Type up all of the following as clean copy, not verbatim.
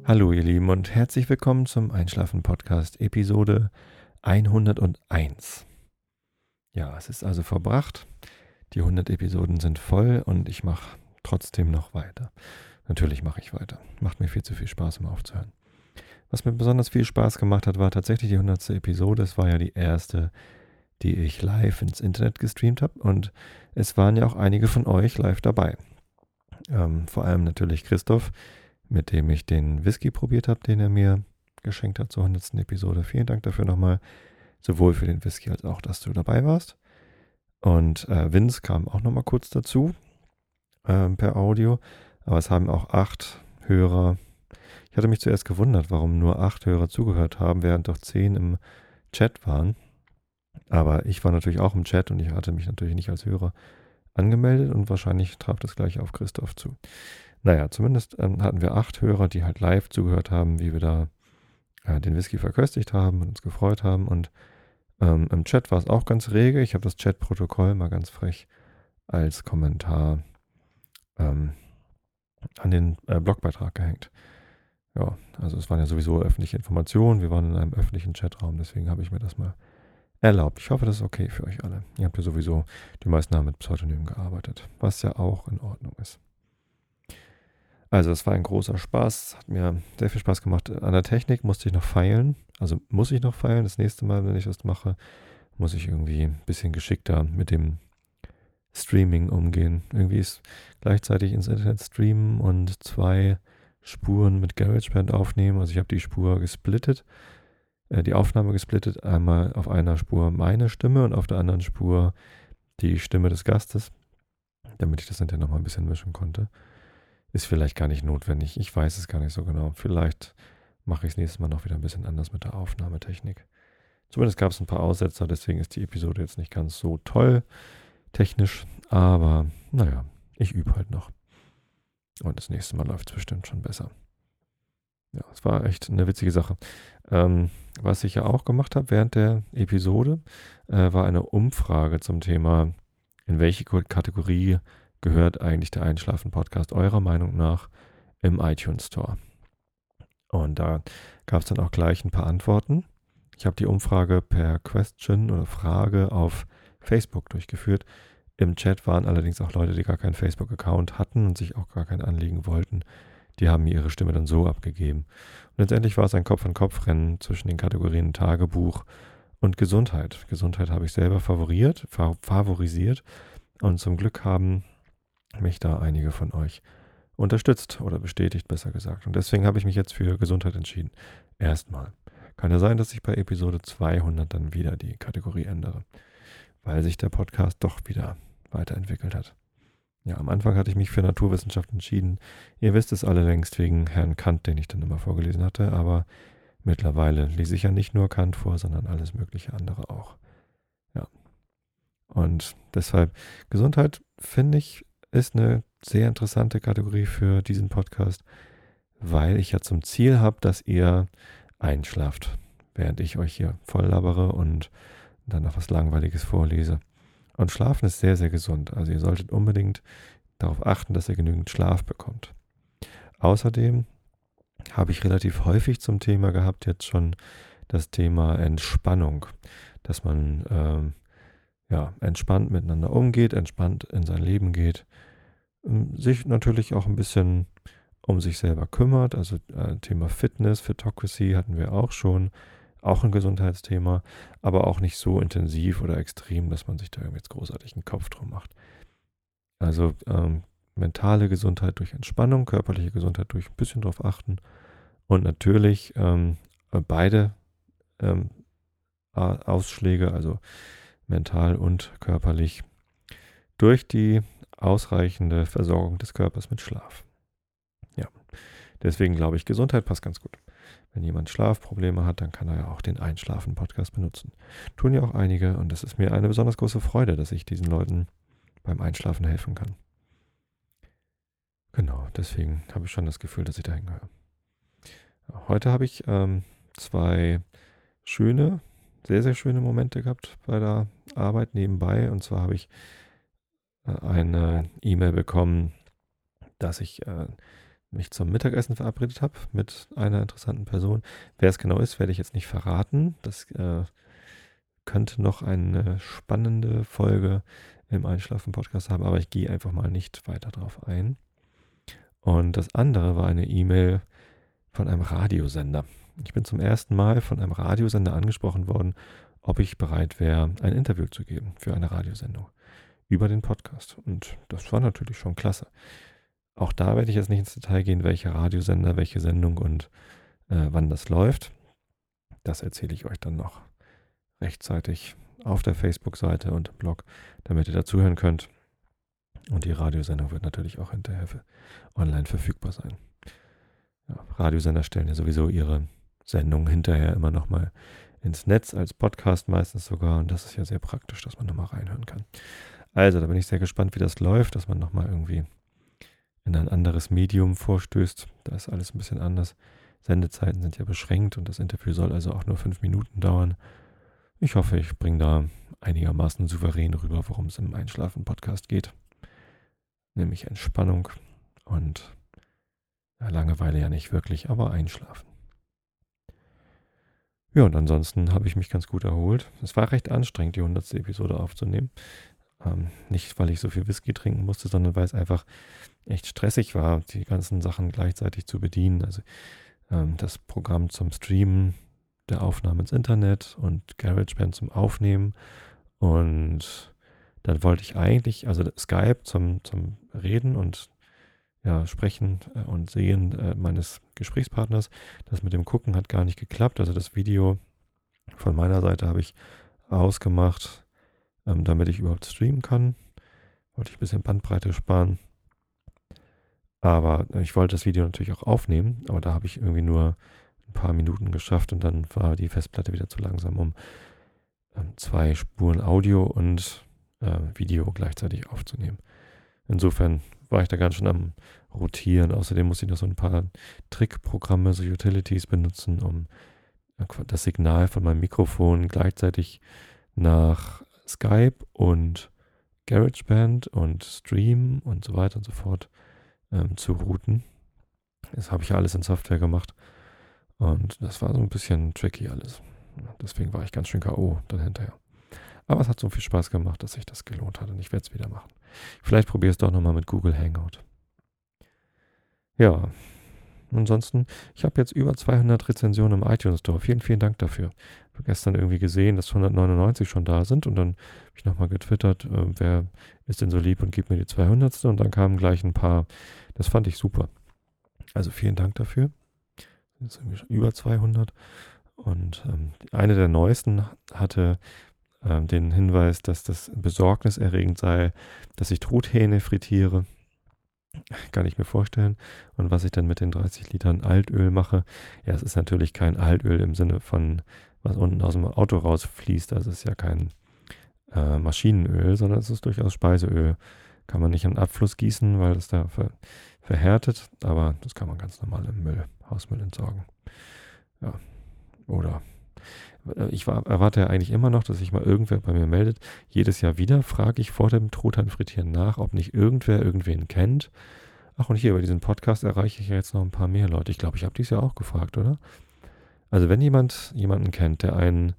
Hallo ihr Lieben und herzlich willkommen zum Einschlafen-Podcast Episode 101. Ja, es ist also verbracht, die 100 Episoden sind voll und ich mache trotzdem noch weiter. Natürlich mache ich weiter, macht mir viel zu viel Spaß, um aufzuhören. Was mir besonders viel Spaß gemacht hat, war tatsächlich die 100. Episode. Es war ja die erste, die ich live ins Internet gestreamt habe und es waren ja auch einige von euch live dabei. Vor allem natürlich Christoph, mit dem ich den Whisky probiert habe, den er mir geschenkt hat zur 100. Episode. Vielen Dank dafür nochmal, sowohl für den Whisky als auch, dass du dabei warst. Und Vince kam auch nochmal kurz dazu, per Audio. Aber es haben auch 8 Hörer. Ich hatte mich zuerst gewundert, warum nur 8 Hörer zugehört haben, während doch 10 im Chat waren. Aber ich war natürlich auch im Chat und ich hatte mich natürlich nicht als Hörer angemeldet und wahrscheinlich traf das gleich auf Christoph zu. Naja, zumindest hatten wir 8 Hörer, die halt live zugehört haben, wie wir da den Whisky verköstigt haben und uns gefreut haben. Und im Chat war es auch ganz rege. Ich habe das Chatprotokoll mal ganz frech als Kommentar an den Blogbeitrag gehängt. Ja, also es waren ja sowieso öffentliche Informationen. Wir waren in einem öffentlichen Chatraum, deswegen habe ich mir das mal erlaubt. Ich hoffe, das ist okay für euch alle. Ihr habt ja sowieso, die meisten haben mit Pseudonymen gearbeitet, was ja auch in Ordnung ist. Also es war ein großer Spaß, hat mir sehr viel Spaß gemacht. An der Technik musste ich noch feilen, also muss ich noch feilen. Das nächste Mal, wenn ich das mache, muss ich irgendwie ein bisschen geschickter mit dem Streaming umgehen. Irgendwie ist gleichzeitig ins Internet streamen und 2 Spuren mit GarageBand aufnehmen. Also ich habe die Spur gesplittet, die Aufnahme gesplittet. Einmal auf einer Spur meine Stimme und auf der anderen Spur die Stimme des Gastes, damit ich das hinterher nochmal ein bisschen mischen konnte. Ist vielleicht gar nicht notwendig. Ich weiß es gar nicht so genau. Vielleicht mache ich es nächstes Mal noch wieder ein bisschen anders mit der Aufnahmetechnik. Zumindest gab es ein paar Aussetzer, deswegen ist die Episode jetzt nicht ganz so toll technisch. Aber naja, ich übe halt noch. Und das nächste Mal läuft es bestimmt schon besser. Ja, es war echt eine witzige Sache. Was ich ja auch gemacht habe während der Episode, war eine Umfrage zum Thema, in welche Kategorie gehört eigentlich der Einschlafen-Podcast eurer Meinung nach im iTunes Store? Und da gab es dann auch gleich ein paar Antworten. Ich habe die Umfrage per Question oder Frage auf Facebook durchgeführt. Im Chat waren allerdings auch Leute, die gar keinen Facebook-Account hatten und sich auch gar kein Anliegen wollten. Die haben mir ihre Stimme dann so abgegeben. Und letztendlich war es ein Kopf-an-Kopf-Rennen zwischen den Kategorien Tagebuch und Gesundheit. Gesundheit habe ich selber favorisiert. Und zum Glück haben mich da einige von euch unterstützt oder bestätigt, besser gesagt. Und deswegen habe ich mich jetzt für Gesundheit entschieden. Erstmal. Kann ja sein, dass ich bei Episode 200 dann wieder die Kategorie ändere, weil sich der Podcast doch wieder weiterentwickelt hat. Ja, am Anfang hatte ich mich für Naturwissenschaft entschieden. Ihr wisst es alle längst wegen Herrn Kant, den ich dann immer vorgelesen hatte, aber mittlerweile lese ich ja nicht nur Kant vor, sondern alles mögliche andere auch. Ja. Und deshalb Gesundheit, finde ich, ist eine sehr interessante Kategorie für diesen Podcast, weil ich ja zum Ziel habe, dass ihr einschlaft, während ich euch hier voll labere und dann noch was Langweiliges vorlese. Und Schlafen ist sehr, sehr gesund. Also ihr solltet unbedingt darauf achten, dass ihr genügend Schlaf bekommt. Außerdem habe ich relativ häufig zum Thema gehabt jetzt schon das Thema Entspannung, dass man entspannt miteinander umgeht, entspannt in sein Leben geht, sich natürlich auch ein bisschen um sich selber kümmert. Also Thema Fitness, Fitocracy hatten wir auch schon, auch ein Gesundheitsthema, aber auch nicht so intensiv oder extrem, dass man sich da irgendwie jetzt großartig einen Kopf drum macht. Also mentale Gesundheit durch Entspannung, körperliche Gesundheit durch ein bisschen drauf achten und natürlich beide Ausschläge, also mental und körperlich, durch die ausreichende Versorgung des Körpers mit Schlaf. Ja, deswegen glaube ich, Gesundheit passt ganz gut. Wenn jemand Schlafprobleme hat, dann kann er ja auch den Einschlafen-Podcast benutzen. Tun ja auch einige und es ist mir eine besonders große Freude, dass ich diesen Leuten beim Einschlafen helfen kann. Genau, deswegen habe ich schon das Gefühl, dass ich da hingehöre. Heute habe ich 2 schöne, sehr, sehr schöne Momente gehabt bei der Arbeit nebenbei. Und zwar habe ich eine E-Mail bekommen, dass ich mich zum Mittagessen verabredet habe mit einer interessanten Person. Wer es genau ist, werde ich jetzt nicht verraten. Das könnte noch eine spannende Folge im Einschlafen-Podcast haben, aber ich gehe einfach mal nicht weiter drauf ein. Und das andere war eine E-Mail von einem Radiosender. Ich bin zum ersten Mal von einem Radiosender angesprochen worden, ob ich bereit wäre, ein Interview zu geben für eine Radiosendung über den Podcast. Und das war natürlich schon klasse. Auch da werde ich jetzt nicht ins Detail gehen, welcher Radiosender, welche Sendung und wann das läuft. Das erzähle ich euch dann noch rechtzeitig auf der Facebook-Seite und im Blog, damit ihr dazuhören könnt. Und die Radiosendung wird natürlich auch hinterher online verfügbar sein. Ja, Radiosender stellen ja sowieso ihre Sendung hinterher immer nochmal ins Netz, als Podcast meistens sogar. Und das ist ja sehr praktisch, dass man nochmal reinhören kann. Also, da bin ich sehr gespannt, wie das läuft, dass man nochmal irgendwie in ein anderes Medium vorstößt. Da ist alles ein bisschen anders. Sendezeiten sind ja beschränkt und das Interview soll also auch nur 5 Minuten dauern. Ich hoffe, ich bringe da einigermaßen souverän rüber, worum es im Einschlafen-Podcast geht. Nämlich Entspannung und Langeweile ja nicht wirklich, aber Einschlafen. Ja, und ansonsten habe ich mich ganz gut erholt. Es war recht anstrengend, die 100. Episode aufzunehmen. Nicht, weil ich so viel Whisky trinken musste, sondern weil es einfach echt stressig war, die ganzen Sachen gleichzeitig zu bedienen. Also das Programm zum Streamen, der Aufnahme ins Internet und GarageBand zum Aufnehmen. Und dann wollte ich eigentlich, also Skype zum Reden und Sprechen und Sehen meines Gesprächspartners. Das mit dem Gucken hat gar nicht geklappt. Also das Video von meiner Seite habe ich ausgemacht, damit ich überhaupt streamen kann. Wollte ich ein bisschen Bandbreite sparen. Aber ich wollte das Video natürlich auch aufnehmen, aber da habe ich irgendwie nur ein paar Minuten geschafft und dann war die Festplatte wieder zu langsam, um 2 Spuren Audio und Video gleichzeitig aufzunehmen. Insofern war ich da ganz schön am Rotieren. Außerdem musste ich noch so ein paar Trickprogramme, so Utilities benutzen, um das Signal von meinem Mikrofon gleichzeitig nach Skype und GarageBand und Stream und so weiter und so fort zu routen. Das habe ich ja alles in Software gemacht und das war so ein bisschen tricky alles. Deswegen war ich ganz schön K.O. dann hinterher. Aber es hat so viel Spaß gemacht, dass sich das gelohnt hat und ich werde es wieder machen. Vielleicht probiere es doch nochmal mit Google Hangout. Ja, ansonsten, ich habe jetzt über 200 Rezensionen im iTunes Store. Vielen, vielen Dank dafür. Ich habe gestern irgendwie gesehen, dass 199 schon da sind und dann habe ich nochmal getwittert, wer ist denn so lieb und gibt mir die 200. Und dann kamen gleich ein paar. Das fand ich super. Also vielen Dank dafür. Jetzt sind wir schon über 200. Und eine der neuesten hatte den Hinweis, dass das besorgniserregend sei, dass ich Truthähne frittiere. Kann ich mir vorstellen. Und was ich dann mit den 30 Litern Altöl mache, ja, es ist natürlich kein Altöl im Sinne von, was unten aus dem Auto rausfließt. Das ist ja kein Maschinenöl, sondern es ist durchaus Speiseöl. Kann man nicht in den Abfluss gießen, weil das da verhärtet, aber das kann man ganz normal im Hausmüll entsorgen. Ja, oder ich erwarte ja eigentlich immer noch, dass sich mal irgendwer bei mir meldet. Jedes Jahr wieder frage ich vor dem Truthahn-Frittieren nach, ob nicht irgendwer irgendwen kennt. Ach, und hier bei diesem Podcast erreiche ich ja jetzt noch ein paar mehr Leute. Ich glaube, ich habe dies ja auch gefragt, oder? Also wenn jemanden kennt, der einen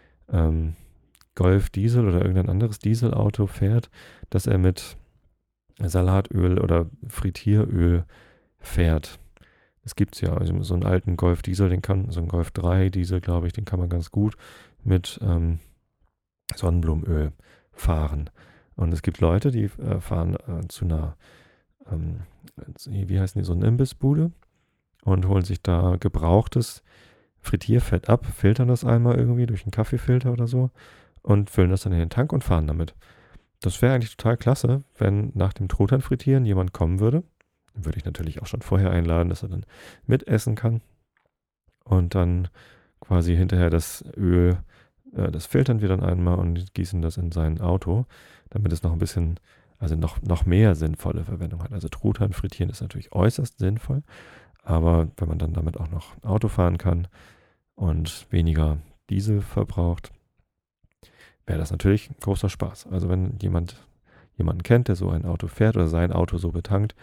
Golf Diesel oder irgendein anderes Dieselauto fährt, dass er mit Salatöl oder Frittieröl fährt. Es gibt ja, also so einen alten Golf Diesel, so einen Golf 3 Diesel, glaube ich, den kann man ganz gut mit Sonnenblumenöl fahren. Und es gibt Leute, die fahren zu einer, wie heißen die, so eine Imbissbude und holen sich da gebrauchtes Frittierfett ab, filtern das einmal irgendwie durch einen Kaffeefilter oder so und füllen das dann in den Tank und fahren damit. Das wäre eigentlich total klasse, wenn nach dem Truthahn-Frittieren jemand kommen würde. Dann würde ich natürlich auch schon vorher einladen, dass er dann mitessen kann. Und dann quasi hinterher das Öl, das filtern wir dann einmal und gießen das in sein Auto, damit es noch ein bisschen, also noch mehr sinnvolle Verwendung hat. Also Truthahn frittieren ist natürlich äußerst sinnvoll, aber wenn man dann damit auch noch Auto fahren kann und weniger Diesel verbraucht, wäre das natürlich ein großer Spaß. Also wenn jemanden kennt, der so ein Auto fährt oder sein Auto so betankt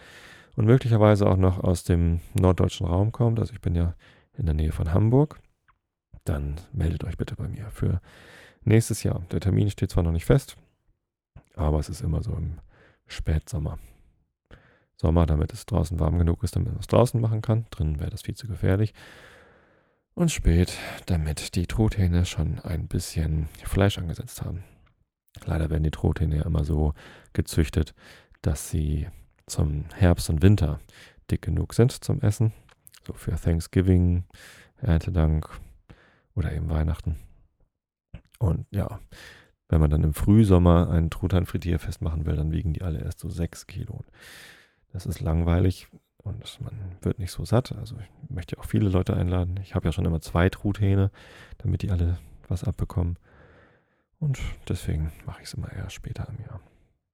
und möglicherweise auch noch aus dem norddeutschen Raum kommt, also ich bin ja in der Nähe von Hamburg, dann meldet euch bitte bei mir für nächstes Jahr. Der Termin steht zwar noch nicht fest, aber es ist immer so im Spätsommer. Sommer, damit es draußen warm genug ist, damit man es draußen machen kann. Drinnen wäre das viel zu gefährlich. Und spät, damit die Truthähne schon ein bisschen Fleisch angesetzt haben. Leider werden die Truthähne ja immer so gezüchtet, dass sie zum Herbst und Winter dick genug sind zum Essen. So für Thanksgiving, Erntedank oder eben Weihnachten. Und ja, wenn man dann im Frühsommer ein Truthahn-Frittierfest machen will, dann wiegen die alle erst so 6 Kilo. Das ist langweilig und man wird nicht so satt. Also ich möchte ja auch viele Leute einladen. Ich habe ja schon immer 2 Truthähne, damit die alle was abbekommen. Und deswegen mache ich es immer eher später im Jahr.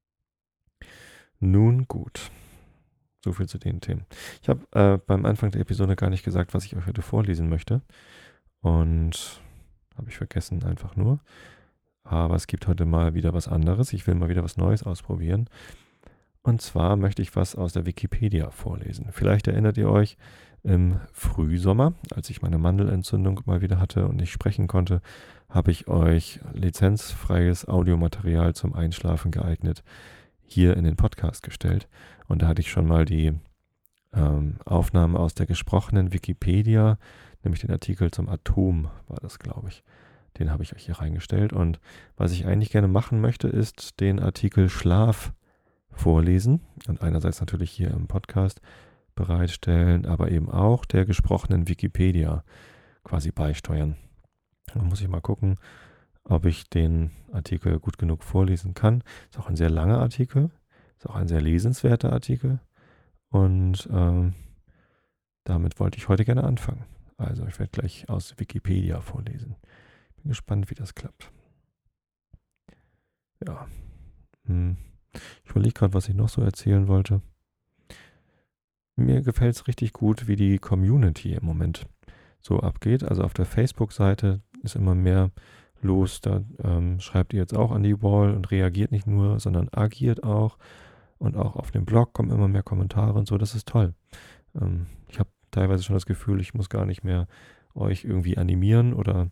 Nun gut, so viel zu den Themen. Ich habe beim Anfang der Episode gar nicht gesagt, was ich euch heute vorlesen möchte. Und habe ich vergessen einfach nur. Aber es gibt heute mal wieder was anderes. Ich will mal wieder was Neues ausprobieren. Und zwar möchte ich was aus der Wikipedia vorlesen. Vielleicht erinnert ihr euch, im Frühsommer, als ich meine Mandelentzündung mal wieder hatte und nicht sprechen konnte, habe ich euch lizenzfreies Audiomaterial zum Einschlafen geeignet hier in den Podcast gestellt. Und da hatte ich schon mal die Aufnahme aus der gesprochenen Wikipedia, nämlich den Artikel zum Atom war das, glaube ich. Den habe ich euch hier reingestellt. Und was ich eigentlich gerne machen möchte, ist den Artikel Schlaf vorlesen und einerseits natürlich hier im Podcast bereitstellen, aber eben auch der gesprochenen Wikipedia quasi beisteuern. Da muss ich mal gucken, ob ich den Artikel gut genug vorlesen kann. Ist auch ein sehr langer Artikel, ist auch ein sehr lesenswerter Artikel und damit wollte ich heute gerne anfangen. Also ich werde gleich aus Wikipedia vorlesen. Bin gespannt, wie das klappt. Ja. Ich überlege gerade, was ich noch so erzählen wollte. Mir gefällt es richtig gut, wie die Community im Moment so abgeht. Also auf der Facebook-Seite ist immer mehr los. Da schreibt ihr jetzt auch an die Wall und reagiert nicht nur, sondern agiert auch. Und auch auf dem Blog kommen immer mehr Kommentare und so. Das ist toll. Ich habe teilweise schon das Gefühl, ich muss gar nicht mehr euch irgendwie animieren oder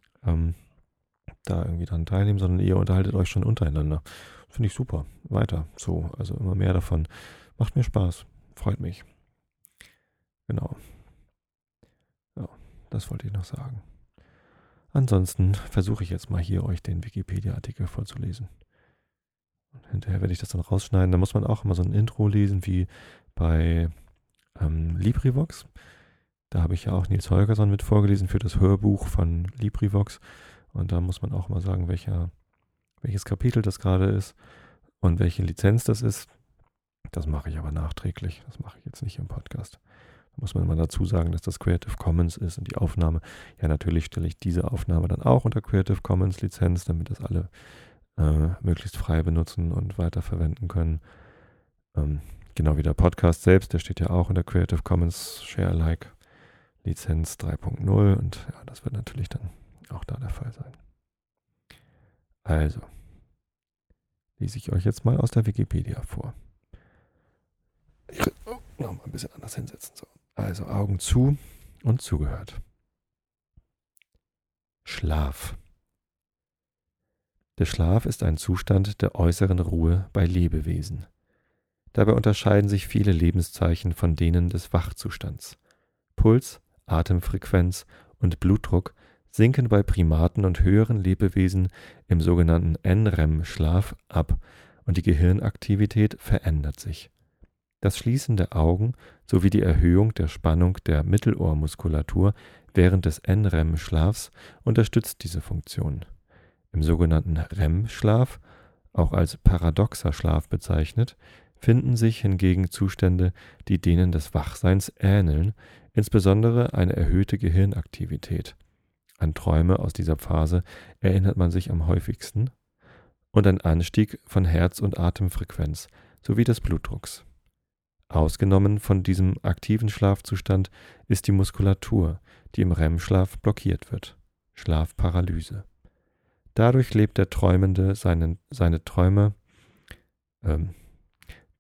da irgendwie dran teilnehmen, sondern ihr unterhaltet euch schon untereinander. Finde ich super. Weiter. So, also immer mehr davon. Macht mir Spaß. Freut mich. Genau. Ja, das wollte ich noch sagen. Ansonsten versuche ich jetzt mal hier euch den Wikipedia-Artikel vorzulesen. Und hinterher werde ich das dann rausschneiden. Da muss man auch immer so ein Intro lesen wie bei LibriVox. Da habe ich ja auch Nils Holgersson mit vorgelesen für das Hörbuch von LibriVox. Und da muss man auch mal sagen, welches Kapitel das gerade ist und welche Lizenz das ist. Das mache ich aber nachträglich. Das mache ich jetzt nicht im Podcast. Da muss man immer dazu sagen, dass das Creative Commons ist und die Aufnahme. Ja, natürlich stelle ich diese Aufnahme dann auch unter Creative Commons Lizenz, damit das alle möglichst frei benutzen und weiterverwenden können. Genau wie der Podcast selbst, der steht ja auch unter Creative Commons Share Alike Lizenz 3.0 und ja, das wird natürlich dann auch da der Fall sein. Also, lese ich euch jetzt mal aus der Wikipedia vor. Ich will noch mal ein bisschen anders hinsetzen. So. Also Augen zu und zugehört. Schlaf. Der Schlaf ist ein Zustand der äußeren Ruhe bei Lebewesen. Dabei unterscheiden sich viele Lebenszeichen von denen des Wachzustands. Puls, Atemfrequenz und Blutdruck sinken bei Primaten und höheren Lebewesen im sogenannten NREM-Schlaf ab und die Gehirnaktivität verändert sich. Das Schließen der Augen sowie die Erhöhung der Spannung der Mittelohrmuskulatur während des NREM-Schlafs unterstützt diese Funktion. Im sogenannten REM-Schlaf, auch als paradoxer Schlaf bezeichnet, finden sich hingegen Zustände, die denen des Wachseins ähneln, insbesondere eine erhöhte Gehirnaktivität. An Träume aus dieser Phase erinnert man sich am häufigsten und ein Anstieg von Herz- und Atemfrequenz sowie des Blutdrucks. Ausgenommen von diesem aktiven Schlafzustand ist die Muskulatur, die im REM-Schlaf blockiert wird. Schlafparalyse. Dadurch lebt der Träumende seine Träume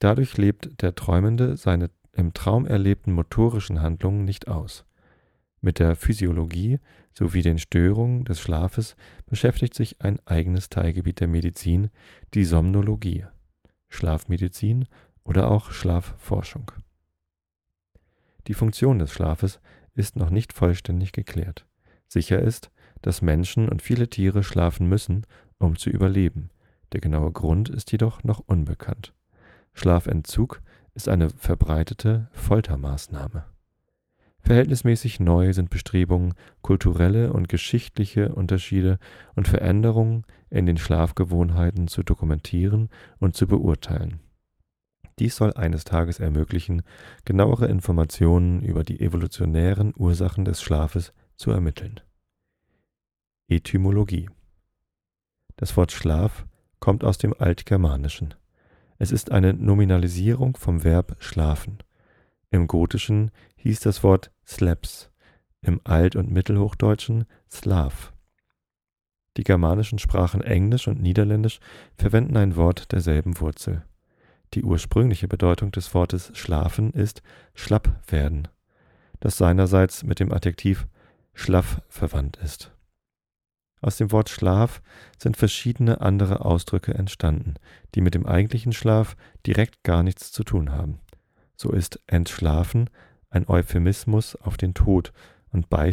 Dadurch lebt der Träumende seine im Traum erlebten motorischen Handlungen nicht aus. Mit der Physiologie sowie den Störungen des Schlafes beschäftigt sich ein eigenes Teilgebiet der Medizin, die Somnologie, Schlafmedizin oder auch Schlafforschung. Die Funktion des Schlafes ist noch nicht vollständig geklärt. Sicher ist, dass Menschen und viele Tiere schlafen müssen, um zu überleben. Der genaue Grund ist jedoch noch unbekannt. Schlafentzug ist eine verbreitete Foltermaßnahme. Verhältnismäßig neu sind Bestrebungen, kulturelle und geschichtliche Unterschiede und Veränderungen in den Schlafgewohnheiten zu dokumentieren und zu beurteilen. Dies soll eines Tages ermöglichen, genauere Informationen über die evolutionären Ursachen des Schlafes zu ermitteln. Etymologie. Das Wort Schlaf kommt aus dem Altgermanischen. Es ist eine Nominalisierung vom Verb schlafen. Im Gotischen hieß das Wort sleps, im Alt- und Mittelhochdeutschen Slav. Die germanischen Sprachen Englisch und Niederländisch verwenden ein Wort derselben Wurzel. Die ursprüngliche Bedeutung des Wortes schlafen ist schlapp werden, das seinerseits mit dem Adjektiv schlaff verwandt ist. Aus dem Wort Schlaf sind verschiedene andere Ausdrücke entstanden, die mit dem eigentlichen Schlaf direkt gar nichts zu tun haben. So ist entschlafen ein Euphemismus auf den Tod und bei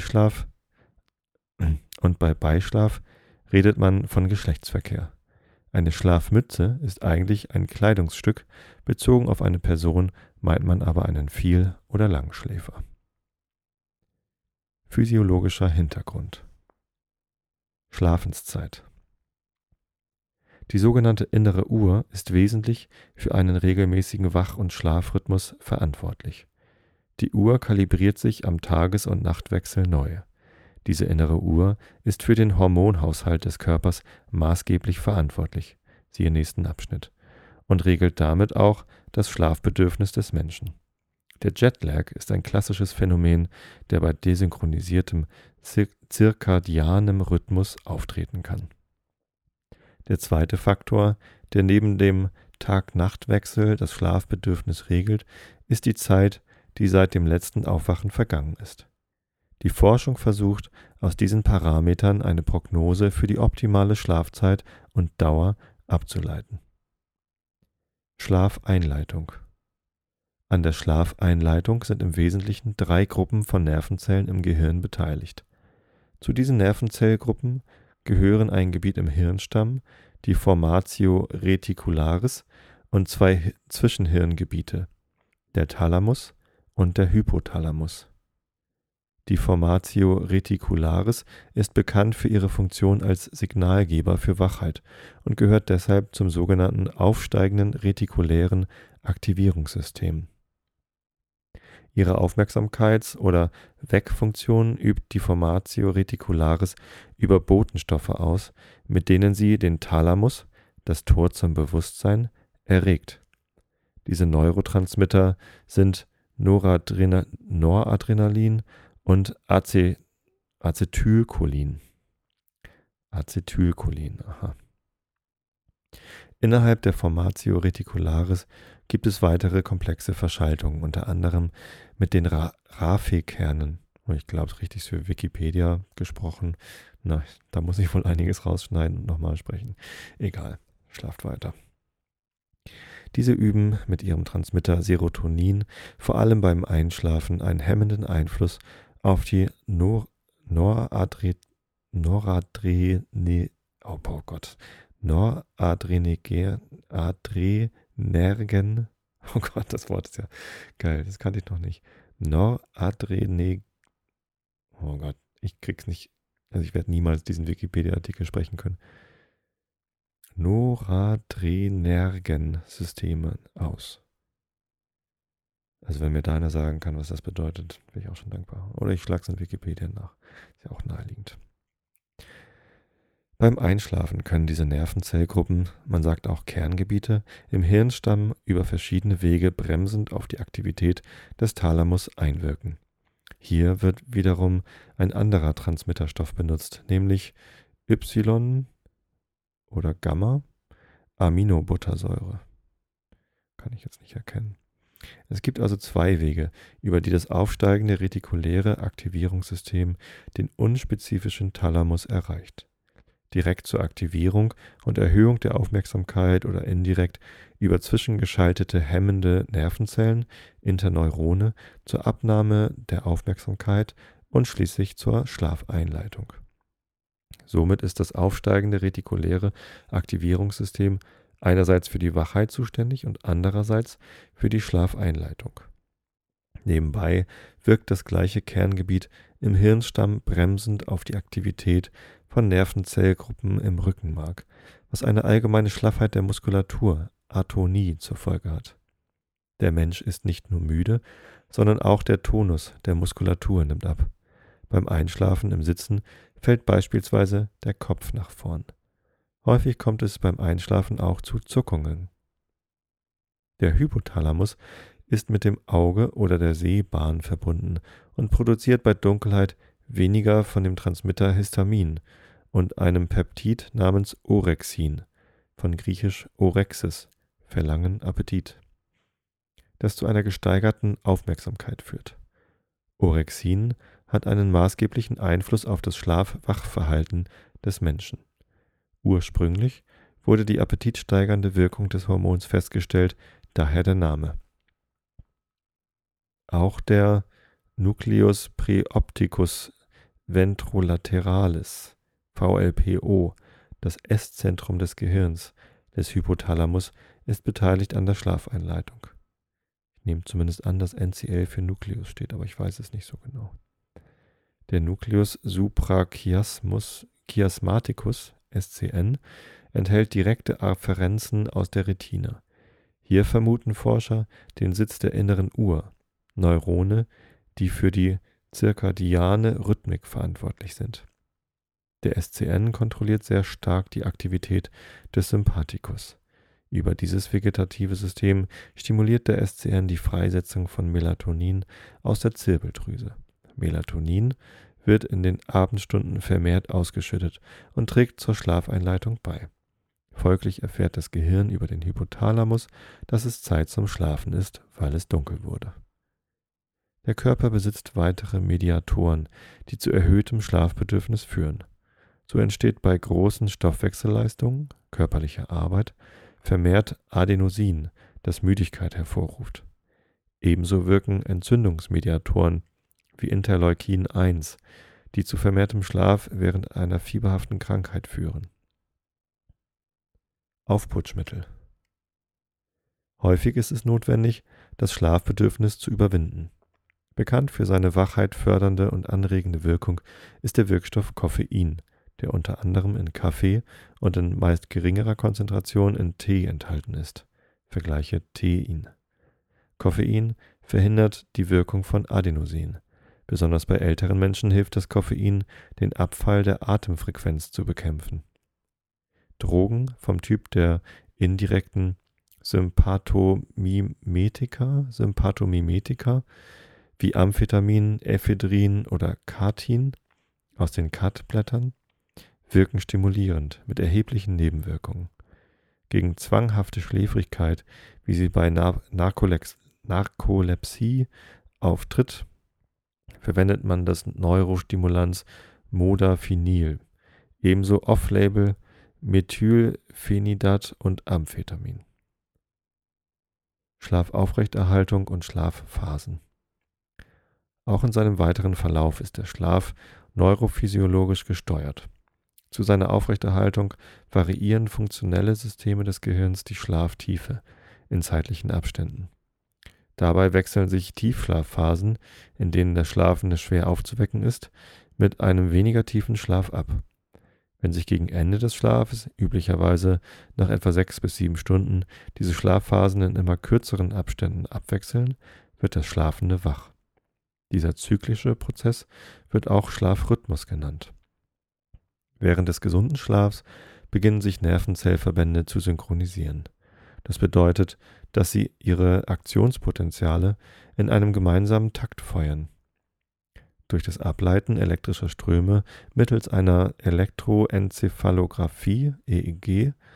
Beischlaf redet man von Geschlechtsverkehr. Eine Schlafmütze ist eigentlich ein Kleidungsstück, bezogen auf eine Person meint man aber einen Viel- oder Langschläfer. Physiologischer Hintergrund. Schlafenszeit. Die sogenannte innere Uhr ist wesentlich für einen regelmäßigen Wach- und Schlafrhythmus verantwortlich. Die Uhr kalibriert sich am Tages- und Nachtwechsel neu. Diese innere Uhr ist für den Hormonhaushalt des Körpers maßgeblich verantwortlich, siehe nächsten Abschnitt, und regelt damit auch das Schlafbedürfnis des Menschen. Der Jetlag ist ein klassisches Phänomen, der bei desynchronisiertem zirkadianem Rhythmus auftreten kann. Der zweite Faktor, der neben dem Tag-Nacht-Wechsel das Schlafbedürfnis regelt, ist die Zeit, die seit dem letzten Aufwachen vergangen ist. Die Forschung versucht, aus diesen Parametern eine Prognose für die optimale Schlafzeit und Dauer abzuleiten. Schlafeinleitung. An der Schlafeinleitung sind im Wesentlichen 3 Gruppen von Nervenzellen im Gehirn beteiligt. Zu diesen Nervenzellgruppen gehören ein Gebiet im Hirnstamm, die Formatio reticularis, und 2 Zwischenhirngebiete, der Thalamus und der Hypothalamus. Die Formatio reticularis ist bekannt für ihre Funktion als Signalgeber für Wachheit und gehört deshalb zum sogenannten aufsteigenden retikulären Aktivierungssystem. Ihre Aufmerksamkeits- oder Weckfunktion übt die Formatio reticularis über Botenstoffe aus, mit denen sie den Thalamus, das Tor zum Bewusstsein, erregt. Diese Neurotransmitter sind Noradrenalin und Acetylcholin. Aha. Innerhalb der Formatio reticularis gibt es weitere komplexe Verschaltungen, unter anderem mit den Raphe-Kernen. Ich glaube, es ist richtig für Wikipedia gesprochen. Na, da muss ich wohl einiges rausschneiden und nochmal sprechen. Egal, schlaft weiter. Diese üben mit ihrem Transmitter Serotonin vor allem beim Einschlafen einen hemmenden Einfluss auf die Noradrenergen, oh Gott, das Wort ist ja geil, das kannte ich noch nicht. Oh Gott, ich krieg's nicht, also ich werde niemals diesen Wikipedia-Artikel sprechen können. Noradrenergensysteme aus. Also wenn mir da einer sagen kann, was das bedeutet, wäre ich auch schon dankbar. Oder ich schlage es in Wikipedia nach. Ist ja auch naheliegend. Beim Einschlafen können diese Nervenzellgruppen, man sagt auch Kerngebiete, im Hirnstamm über verschiedene Wege bremsend auf die Aktivität des Thalamus einwirken. Hier wird wiederum ein anderer Transmitterstoff benutzt, nämlich Y- oder Gamma-Aminobuttersäure. kann ich jetzt nicht erkennen. Es gibt also zwei Wege, über die das aufsteigende retikuläre Aktivierungssystem den unspezifischen Thalamus erreicht. Direkt zur Aktivierung und Erhöhung der Aufmerksamkeit oder indirekt über zwischengeschaltete hemmende Nervenzellen, Interneurone, zur Abnahme der Aufmerksamkeit und schließlich zur Schlafeinleitung. Somit ist das aufsteigende retikuläre Aktivierungssystem einerseits für die Wachheit zuständig und andererseits für die Schlafeinleitung. Nebenbei wirkt das gleiche Kerngebiet im Hirnstamm bremsend auf die Aktivität von Nervenzellgruppen im Rückenmark, was eine allgemeine Schlaffheit der Muskulatur, Atonie, zur Folge hat. Der Mensch ist nicht nur müde, sondern auch der Tonus der Muskulatur nimmt ab. Beim Einschlafen im Sitzen fällt beispielsweise der Kopf nach vorn. Häufig kommt es beim Einschlafen auch zu Zuckungen. Der Hypothalamus ist mit dem Auge oder der Sehbahn verbunden und produziert bei Dunkelheit weniger von dem Transmitter Histamin und einem Peptid namens Orexin, von griechisch Orexis, Verlangen, Appetit, das zu einer gesteigerten Aufmerksamkeit führt. Orexin hat einen maßgeblichen Einfluss auf das Schlaf-Wach-Verhalten des Menschen. Ursprünglich wurde die appetitsteigernde Wirkung des Hormons festgestellt, daher der Name. Auch der Nucleus praeopticus ventrolateralis, VLPO, das Esszentrum des Gehirns, des Hypothalamus, ist beteiligt an der Schlafeinleitung. Ich nehme zumindest an, dass NCL für Nucleus steht, aber ich weiß es nicht so genau. Der Nucleus suprachiasmaticus, SCN, enthält direkte Afferenzen aus der Retina. Hier vermuten Forscher den Sitz der inneren Uhr, Neurone, die für die zirkadiane Rhythmik verantwortlich sind. Der SCN kontrolliert sehr stark die Aktivität des Sympathikus. Über dieses vegetative System stimuliert der SCN die Freisetzung von Melatonin aus der Zirbeldrüse. Melatonin wird in den Abendstunden vermehrt ausgeschüttet und trägt zur Schlafeinleitung bei. Folglich erfährt das Gehirn über den Hypothalamus, dass es Zeit zum Schlafen ist, weil es dunkel wurde. Der Körper besitzt weitere Mediatoren, die zu erhöhtem Schlafbedürfnis führen. So entsteht bei großen Stoffwechselleistungen, körperlicher Arbeit, vermehrt Adenosin, das Müdigkeit hervorruft. Ebenso wirken Entzündungsmediatoren wie Interleukin 1, die zu vermehrtem Schlaf während einer fieberhaften Krankheit führen. Aufputschmittel. Häufig ist es notwendig, das Schlafbedürfnis zu überwinden. Bekannt für seine Wachheit fördernde und anregende Wirkung ist der Wirkstoff Koffein, der unter anderem in Kaffee und in meist geringerer Konzentration in Tee enthalten ist. Vergleiche Tein. Koffein verhindert die Wirkung von Adenosin. Besonders bei älteren Menschen hilft das Koffein, den Abfall der Atemfrequenz zu bekämpfen. Drogen vom Typ der indirekten Sympathomimetika wie Amphetamin, Ephedrin oder Kathin aus den Khat-Blättern wirken stimulierend mit erheblichen Nebenwirkungen. Gegen zwanghafte Schläfrigkeit, wie sie bei Narkolepsie auftritt, verwendet man das Neurostimulans Modafinil, ebenso Off-Label Methylphenidat und Amphetamin. Schlafaufrechterhaltung und Schlafphasen. Auch in seinem weiteren Verlauf ist der Schlaf neurophysiologisch gesteuert. Zu seiner Aufrechterhaltung variieren funktionelle Systeme des Gehirns die Schlaftiefe in zeitlichen Abständen. Dabei wechseln sich Tiefschlafphasen, in denen der Schlafende schwer aufzuwecken ist, mit einem weniger tiefen Schlaf ab. Wenn sich gegen Ende des Schlafes, üblicherweise nach etwa 6 bis 7 Stunden, diese Schlafphasen in immer kürzeren Abständen abwechseln, wird der Schlafende wach. Dieser zyklische Prozess wird auch Schlafrhythmus genannt. Während des gesunden Schlafs beginnen sich Nervenzellverbände zu synchronisieren. Das bedeutet, dass sie ihre Aktionspotenziale in einem gemeinsamen Takt feuern. Durch das Ableiten elektrischer Ströme mittels einer Elektroenzephalographie (EEG)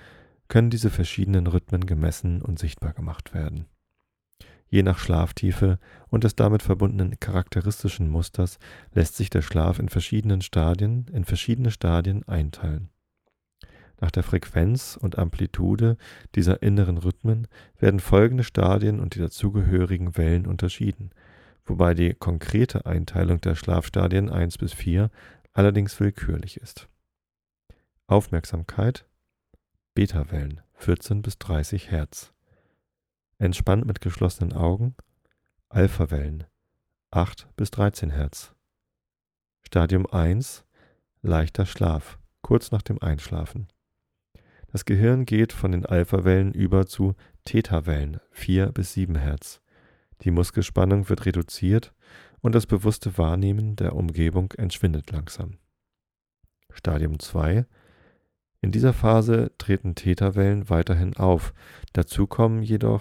können diese verschiedenen Rhythmen gemessen und sichtbar gemacht werden. Je nach Schlaftiefe und des damit verbundenen charakteristischen Musters lässt sich der Schlaf in verschiedene Stadien einteilen. Nach der Frequenz und Amplitude dieser inneren Rhythmen werden folgende Stadien und die dazugehörigen Wellen unterschieden, wobei die konkrete Einteilung der Schlafstadien 1 bis 4 allerdings willkürlich ist. Aufmerksamkeit: Beta-Wellen 14 bis 30 Hertz. Entspannt mit geschlossenen Augen: Alpha-Wellen 8 bis 13 Hertz. Stadium 1: leichter Schlaf, kurz nach dem Einschlafen. Das Gehirn geht von den Alpha-Wellen über zu Theta-Wellen 4 bis 7 Hertz. Die Muskelspannung wird reduziert und das bewusste Wahrnehmen der Umgebung entschwindet langsam. Stadium 2: In dieser Phase treten Theta-Wellen weiterhin auf. Dazu kommen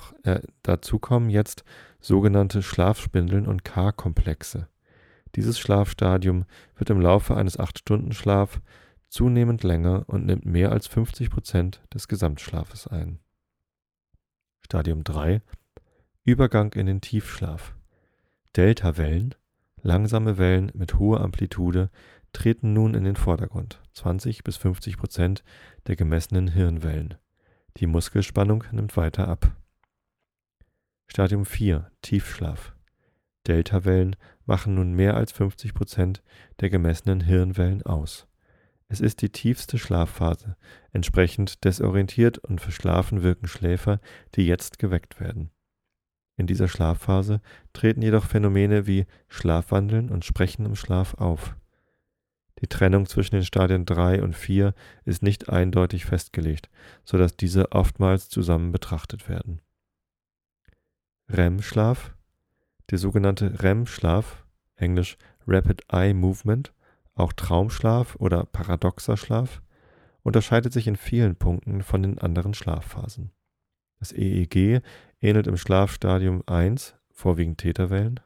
jetzt sogenannte Schlafspindeln und K-Komplexe. Dieses Schlafstadium wird im Laufe eines 8-Stunden-Schlaf zunehmend länger und nimmt mehr als 50% des Gesamtschlafes ein. Stadium 3: Übergang in den Tiefschlaf. Delta-Wellen, langsame Wellen mit hoher Amplitude, treten nun in den Vordergrund, 20 bis 50% der gemessenen Hirnwellen. Die Muskelspannung nimmt weiter ab. Stadium 4: Tiefschlaf. Delta-Wellen machen nun mehr als 50% der gemessenen Hirnwellen aus. Es ist die tiefste Schlafphase, entsprechend desorientiert und verschlafen wirken Schläfer, die jetzt geweckt werden. In dieser Schlafphase treten jedoch Phänomene wie Schlafwandeln und Sprechen im Schlaf auf. Die Trennung zwischen den Stadien 3 und 4 ist nicht eindeutig festgelegt, sodass diese oftmals zusammen betrachtet werden. REM-Schlaf. Der sogenannte REM-Schlaf, englisch Rapid Eye Movement, auch Traumschlaf oder paradoxer Schlaf, unterscheidet sich in vielen Punkten von den anderen Schlafphasen. Das EEG ähnelt im Schlafstadium 1, vorwiegend Theta-Wellen,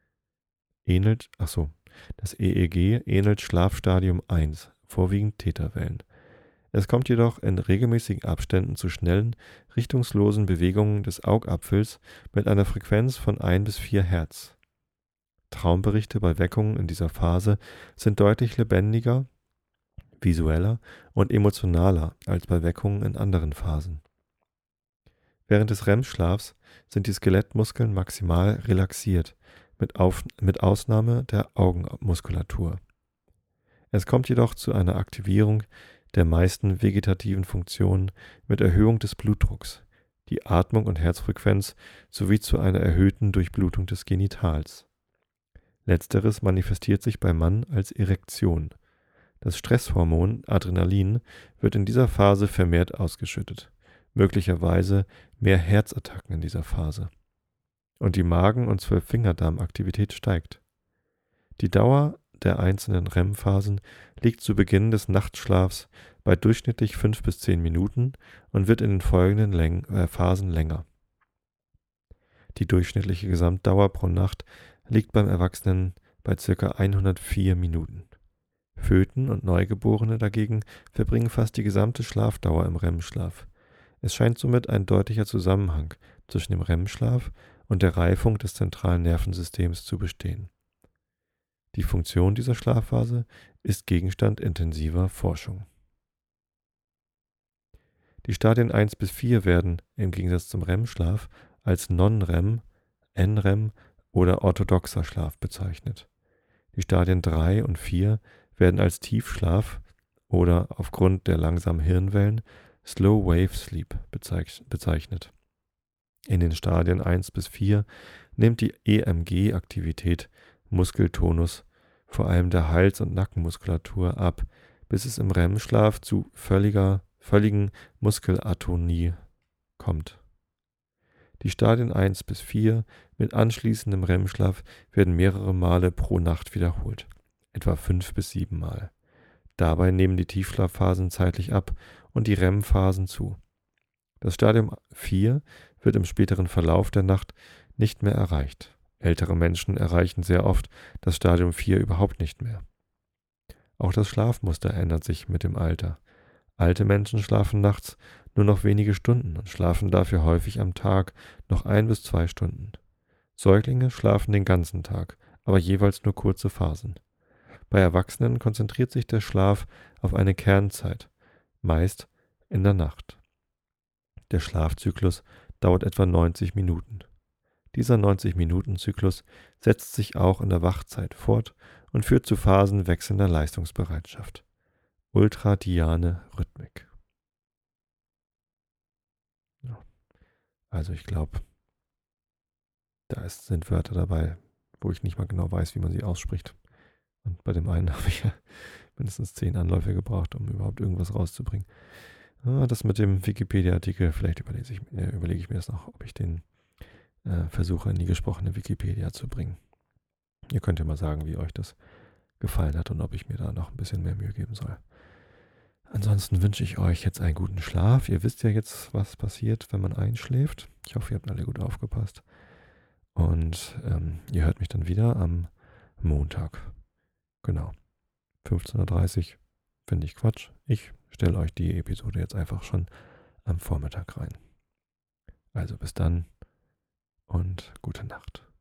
Das EEG ähnelt Schlafstadium 1, vorwiegend Theta-Wellen. Es kommt jedoch in regelmäßigen Abständen zu schnellen, richtungslosen Bewegungen des Augapfels mit einer Frequenz von 1 bis 4 Hertz. Traumberichte bei Weckungen in dieser Phase sind deutlich lebendiger, visueller und emotionaler als bei Weckungen in anderen Phasen. Während des REM-Schlafs sind die Skelettmuskeln maximal relaxiert, mit Ausnahme der Augenmuskulatur. Es kommt jedoch zu einer Aktivierung der meisten vegetativen Funktionen mit Erhöhung des Blutdrucks, die Atmung und Herzfrequenz sowie zu einer erhöhten Durchblutung des Genitals. Letzteres manifestiert sich beim Mann als Erektion. Das Stresshormon Adrenalin wird in dieser Phase vermehrt ausgeschüttet, möglicherweise mehr Herzattacken in dieser Phase. Und die Magen- und 12-Fingerdarm-Aktivität steigt. Die Dauer der einzelnen REM-Phasen liegt zu Beginn des Nachtschlafs bei durchschnittlich 5 bis 10 Minuten und wird in den folgenden Phasen länger. Die durchschnittliche Gesamtdauer pro Nacht liegt beim Erwachsenen bei ca. 104 Minuten. Föten und Neugeborene dagegen verbringen fast die gesamte Schlafdauer im REM-Schlaf. Es scheint somit ein deutlicher Zusammenhang zwischen dem REM-Schlaf und der Reifung des zentralen Nervensystems zu bestehen. Die Funktion dieser Schlafphase ist Gegenstand intensiver Forschung. Die Stadien 1 bis 4 werden, im Gegensatz zum REM-Schlaf, als Non-REM, NREM oder orthodoxer Schlaf bezeichnet. Die Stadien 3 und 4 werden als Tiefschlaf oder aufgrund der langsamen Hirnwellen Slow Wave Sleep bezeichnet. In den Stadien 1 bis 4 nimmt die EMG-Aktivität, Muskeltonus, vor allem der Hals- und Nackenmuskulatur ab, bis es im REM-Schlaf zu völligen Muskelatonie kommt. Die Stadien 1 bis 4 mit anschließendem REM-Schlaf werden mehrere Male pro Nacht wiederholt, etwa 5 bis 7 Mal. Dabei nehmen die Tiefschlafphasen zeitlich ab und die REM-Phasen zu. Das Stadium 4 wird im späteren Verlauf der Nacht nicht mehr erreicht. Ältere Menschen erreichen sehr oft das Stadium 4 überhaupt nicht mehr. Auch das Schlafmuster ändert sich mit dem Alter. Alte Menschen schlafen nachts nur noch wenige Stunden und schlafen dafür häufig am Tag noch 1 bis 2 Stunden. Säuglinge schlafen den ganzen Tag, aber jeweils nur kurze Phasen. Bei Erwachsenen konzentriert sich der Schlaf auf eine Kernzeit, meist in der Nacht. Der Schlafzyklus dauert etwa 90 Minuten. Dieser 90-Minuten-Zyklus setzt sich auch in der Wachzeit fort und führt zu Phasen wechselnder Leistungsbereitschaft. Ultradiane Rhythmik. Ja, also ich glaube, sind Wörter dabei, wo ich nicht mal genau weiß, wie man sie ausspricht. Und bei dem einen habe ich ja mindestens 10 Anläufe gebraucht, um überhaupt irgendwas rauszubringen. Das mit dem Wikipedia-Artikel, vielleicht überlege ich mir das noch, ob ich den versuche, in die gesprochene Wikipedia zu bringen. Ihr könnt ja mal sagen, wie euch das gefallen hat und ob ich mir da noch ein bisschen mehr Mühe geben soll. Ansonsten wünsche ich euch jetzt einen guten Schlaf. Ihr wisst ja jetzt, was passiert, wenn man einschläft. Ich hoffe, ihr habt alle gut aufgepasst. Und ihr hört mich dann wieder am Montag. Genau. 15:30 Uhr finde ich Quatsch. Ich stelle euch die Episode jetzt einfach schon am Vormittag rein. Also bis dann und gute Nacht.